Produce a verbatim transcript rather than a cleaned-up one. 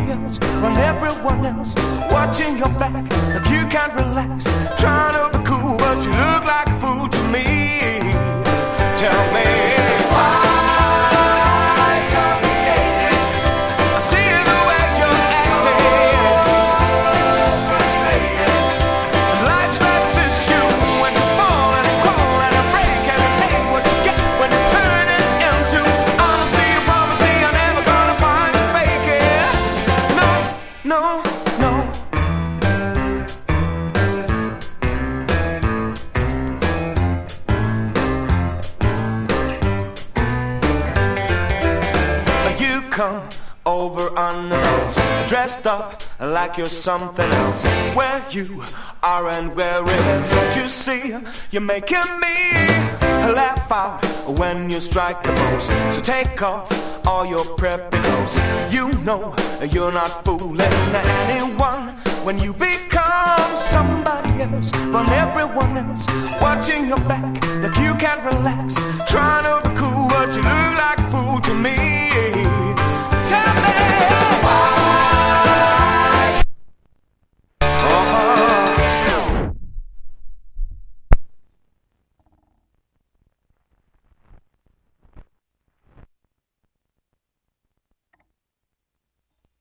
else, run everyone else, watching your back like you can't relax, trying to be cool, but you look like a fool to me. Tell me why. Come over unannounced, dressed up like you're something else. Where you are and where it is, don't you see? You're making me laugh out when you strike a pose. So take off all your preppy clothes. You know you're not fooling anyone when you become somebody else. Run everyone else, watching your back like you can't relax, trying to